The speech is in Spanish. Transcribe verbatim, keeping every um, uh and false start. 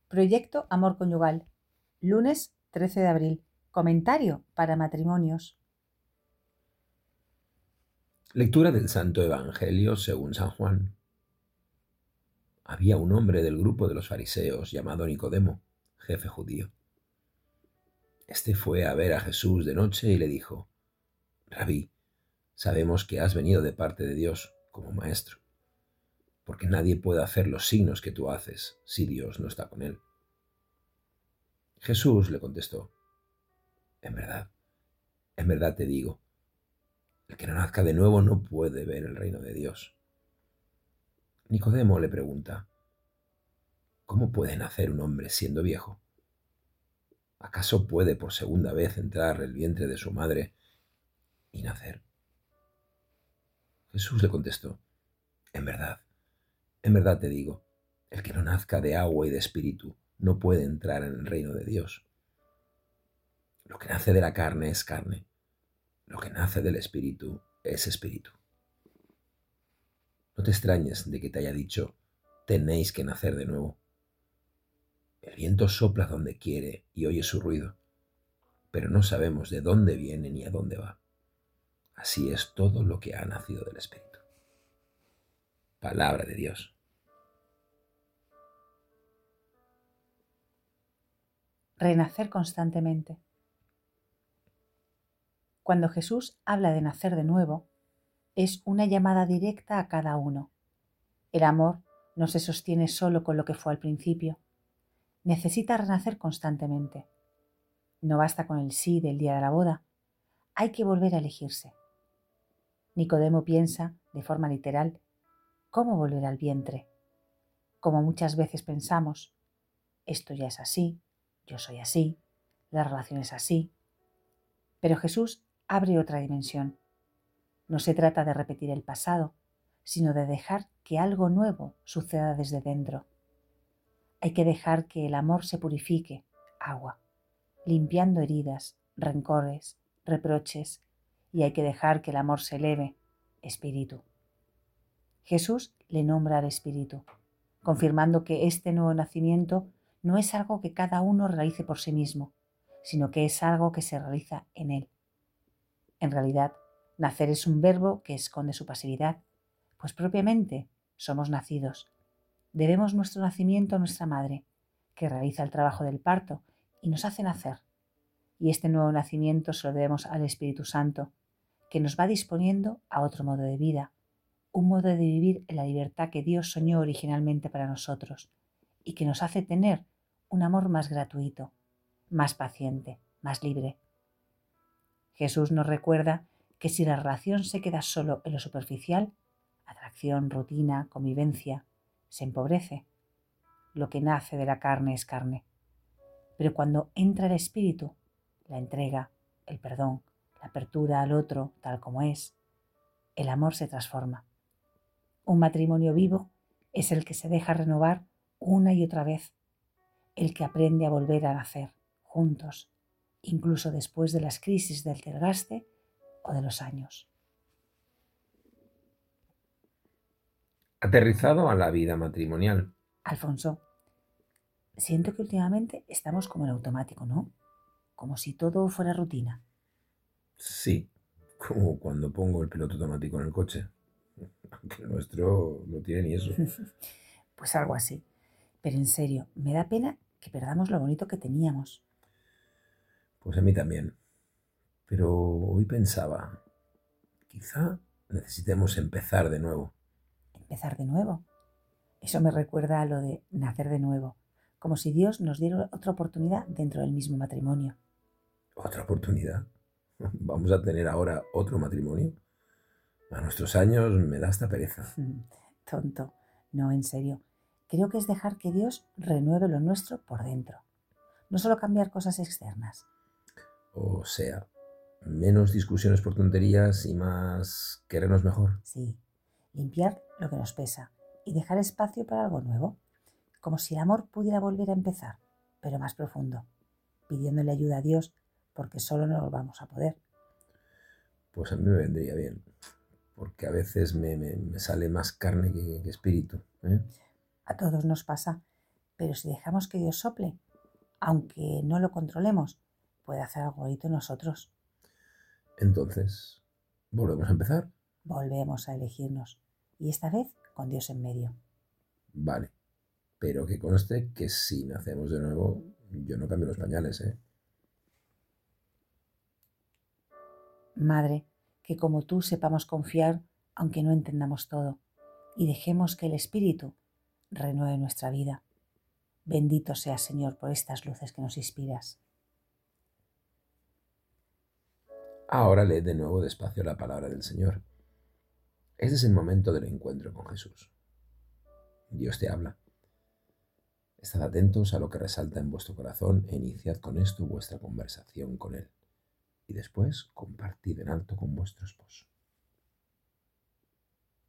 Proyecto Amor Conyugal, lunes trece de abril. Comentario para matrimonios. Lectura del Santo Evangelio según San Juan. Había un hombre del grupo de los fariseos llamado Nicodemo, jefe judío. Este fue a ver a Jesús de noche y le dijo: Rabí, sabemos que has venido de parte de Dios como maestro, porque nadie puede hacer los signos que tú haces si Dios no está con él. Jesús le contestó: En verdad, en verdad te digo, el que no nazca de nuevo no puede ver el reino de Dios. Nicodemo le pregunta: ¿Cómo puede nacer un hombre siendo viejo? ¿Acaso puede por segunda vez entrar el vientre de su madre y nacer? Jesús le contestó: En verdad, en verdad te digo, el que no nazca de agua y de espíritu no puede entrar en el reino de Dios. Lo que nace de la carne es carne, lo que nace del espíritu es espíritu. No te extrañes de que te haya dicho: tenéis que nacer de nuevo. El viento sopla donde quiere y oye su ruido, pero no sabemos de dónde viene ni a dónde va. Así es todo lo que ha nacido del Espíritu. Palabra de Dios. Renacer constantemente. Cuando Jesús habla de nacer de nuevo, es una llamada directa a cada uno. El amor no se sostiene solo con lo que fue al principio. Necesita renacer constantemente. No basta con el sí del día de la boda. Hay que volver a elegirse. Nicodemo piensa, de forma literal, ¿cómo volver al vientre? Como muchas veces pensamos, esto ya es así, yo soy así, la relación es así. Pero Jesús abre otra dimensión. No se trata de repetir el pasado, sino de dejar que algo nuevo suceda desde dentro. Hay que dejar que el amor se purifique, agua, limpiando heridas, rencores, reproches, y hay que dejar que el amor se eleve, espíritu. Jesús le nombra al espíritu, confirmando que este nuevo nacimiento no es algo que cada uno realice por sí mismo, sino que es algo que se realiza en él. En realidad, nacer es un verbo que esconde su pasividad, pues propiamente somos nacidos. Debemos nuestro nacimiento a nuestra madre, que realiza el trabajo del parto y nos hace nacer. Y este nuevo nacimiento se lo debemos al Espíritu Santo, que nos va disponiendo a otro modo de vida, un modo de vivir en la libertad que Dios soñó originalmente para nosotros y que nos hace tener un amor más gratuito, más paciente, más libre. Jesús nos recuerda que si la relación se queda solo en lo superficial, atracción, rutina, convivencia, se empobrece. Lo que nace de la carne es carne. Pero cuando entra el espíritu, la entrega, el perdón, la apertura al otro tal como es, el amor se transforma. Un matrimonio vivo es el que se deja renovar una y otra vez, el que aprende a volver a nacer juntos, incluso después de las crisis del desgaste o de los años. Aterrizado a la vida matrimonial. Alfonso, siento que últimamente estamos como en automático, ¿no? Como si todo fuera rutina. Sí, como cuando pongo el piloto automático en el coche. Aunque el nuestro no tiene ni eso. Pues algo así. Pero en serio, me da pena que perdamos lo bonito que teníamos. Pues a mí también. Pero hoy pensaba, quizá necesitemos empezar de nuevo. Empezar de nuevo. Eso me recuerda a lo de nacer de nuevo, como si Dios nos diera otra oportunidad dentro del mismo matrimonio. ¿Otra oportunidad? ¿Vamos a tener ahora otro matrimonio? A nuestros años me da hasta pereza. Tonto. No, en serio. Creo que es dejar que Dios renueve lo nuestro por dentro. No solo cambiar cosas externas. O sea, menos discusiones por tonterías y más querernos mejor. Sí, limpiar lo que nos pesa y dejar espacio para algo nuevo, como si el amor pudiera volver a empezar, pero más profundo, pidiéndole ayuda a Dios, porque solo no lo vamos a poder. Pues a mí me vendría bien, porque a veces me, me, me sale más carne que, que espíritu, ¿eh? A todos nos pasa, Pero si dejamos que Dios sople, aunque no lo controlemos, puede hacer algo bonito en nosotros. Entonces, ¿volvemos a empezar? Volvemos a elegirnos, y esta vez con Dios en medio. Vale, pero que conste que si nacemos de nuevo, yo no cambio los pañales, ¿eh? Madre, que como tú sepamos confiar, aunque no entendamos todo, y dejemos que el Espíritu renueve nuestra vida. Bendito seas, Señor, por estas luces que nos inspiras. Ahora lee de nuevo despacio la palabra del Señor. Este es el momento del encuentro con Jesús. Dios te habla. Estad atentos a lo que resalta en vuestro corazón e iniciad con esto vuestra conversación con Él. Y después compartid en alto con vuestro esposo.